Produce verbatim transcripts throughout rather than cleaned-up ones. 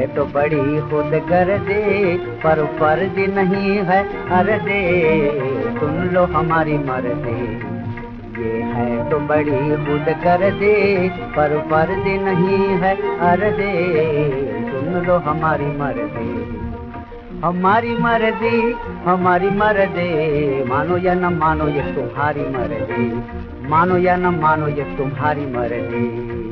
तो बड़ी खुदगर्दी पर फर्ज नहीं है अर्ज़ी, सुन लो हमारी मर्ज़ी। ये है तो बड़ी खुदगर्दी पर फर्ज नहीं है अर्ज़ी, सुन लो हमारी मर्ज़ी। हमारी मर्ज़ी हमारी मर्ज़ी, मानो या न मानो ये तुम्हारी मर्ज़ी, मानो या न मानो ये तुम्हारी मर्ज़ी।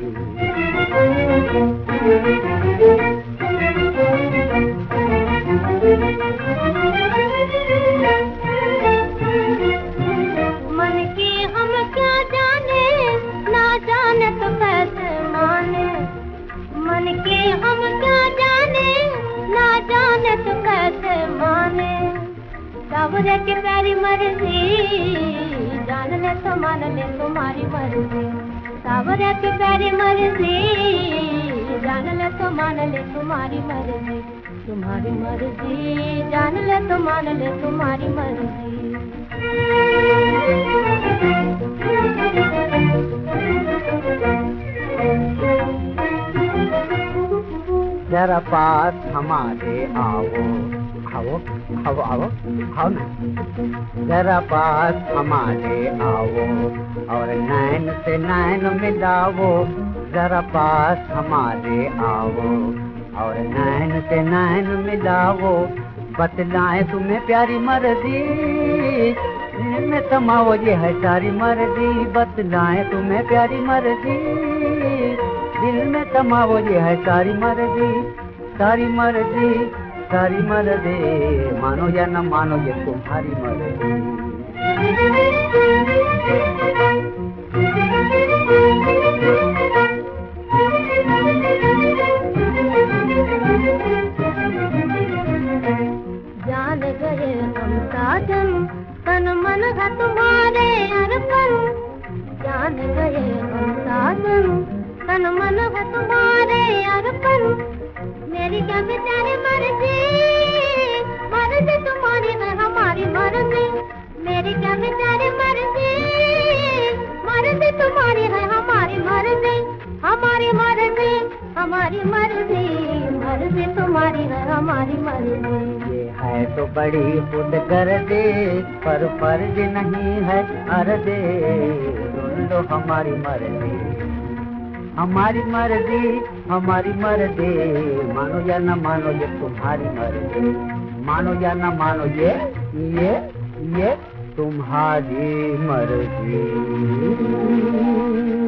मन की हम क्या जाने, ना जाने तो कैसे माने। मन की हम क्या जाने, ना जाने तो कैसे माने। सावरे की प्यारी मर्जी, जान ले तो मान ले तुम्हारी मर्जी। सावरे की प्यारी मर्जी, जान ले तो मान ले तुम्हारी मर्जी। तुम्हारी मर्जी, जान ले तो मान ले तुम्हारी मर्जी। जरा पास हमारे आओ, आओ आओ आओ आओ ना। जरा पास हमारे आओ और नैन से नैन मिलाओ। जरा पास हमारे आओ और नैन से नैन मिलाओ। बतलाएं तुम्हें प्यारी मर्जी, दिल में समाओ ये है सारी मर्जी। बतलाएं तुम्हें प्यारी मर्जी, दिल में समाओ ये है सारी मर्जी। सारी मर्जी सारी मर्जी, मानो या न मानो ये तुम्हारी मर्जी। जान गए हम साजन, तन मन है तुम्हारे अर्पण। जान गए हम साजन, तन मन है तुम्हारे अर्पण। मेरी क्या बेचारी मर्जी, मर्जी तुम्हारी है हमारी मर्जी। मेरी क्या बेचारी मर्जी, मर्जी तुम्हारी है हमारी मर्जी। हमारी मर्जी हमारी मर्जी, मर्जी तुम्हारी है हमारी मर्जी। ये है तो बड़ी खुदगर्दी पर फर्ज नहीं है अर्ज़ी, सुन लो हमारी मर्जी। हमारी मर्जी हमारी मर्जी, मानो या न मानो ये तुम्हारी मर्जी। मानो या न मानो ये ये ये तुम्हारी मर्जी।